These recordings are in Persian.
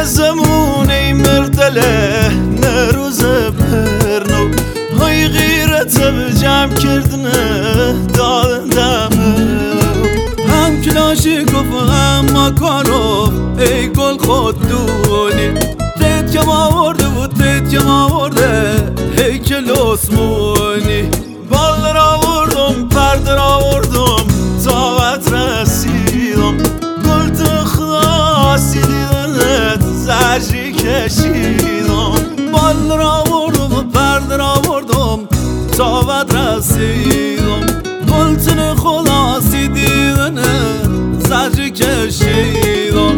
زمونه مردله نروز پرنو های غیرت بجم کردنه دادمه هم کلاشی گفم مکانو ای گل خود دونی تیت کم آورده بود تیت کم آورده هیکل اسمونی بال را آوردم پرده را آوردم تاوت رسیدم گل تو خاصی دیدنت زجری کشیدم بال را آوردم پرده را آوردم تاوت رسیدم گل تو خاصی دیدنت زجری کشیدم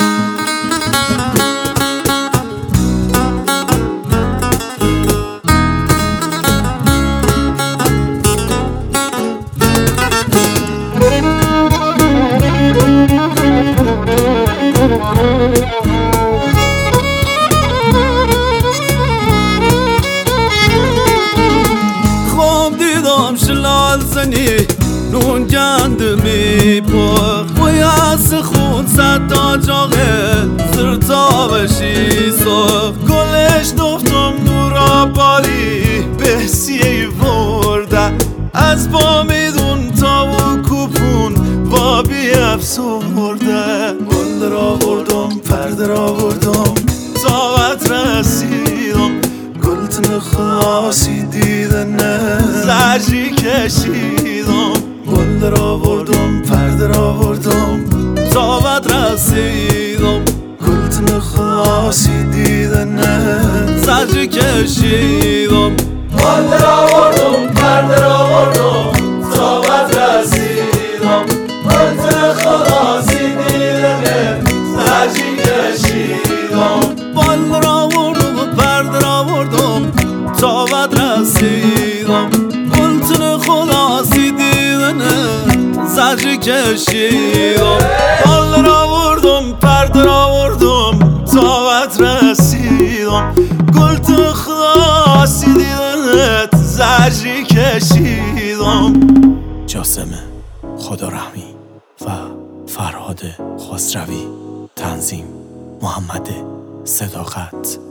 خواب دیدم شلال زنی نون گندمی پخ و یاس خون صد تا جاغه زرتا بشی سخ گلش دفتم نورا باری بحثی ورده از با میدون تا و کوپون با بی افسورده گل را بردم پرده را بردم تاوت رسیدم گلتن خاصی دیدنه زجری کشیدم گل را بردم پرده را بردم تاوت رسیدم گلتن خاصی دیدنه زجری کشیدم گل را بردم پرده را بردم تاوت رسیدم گلتن خاصی دیدنه زجری کشیدم گل را بردم پرده را بردم تاوت رسیدم گلتن خاصی دیدنه زجری کشیدم گل را بردم پرده را بردم تاوت رسیدم گلتن خاصی دیدنه زجری کشیدم. جاسم خدارحمی و فرهاد خسروی، تنظیم محمد صداقت.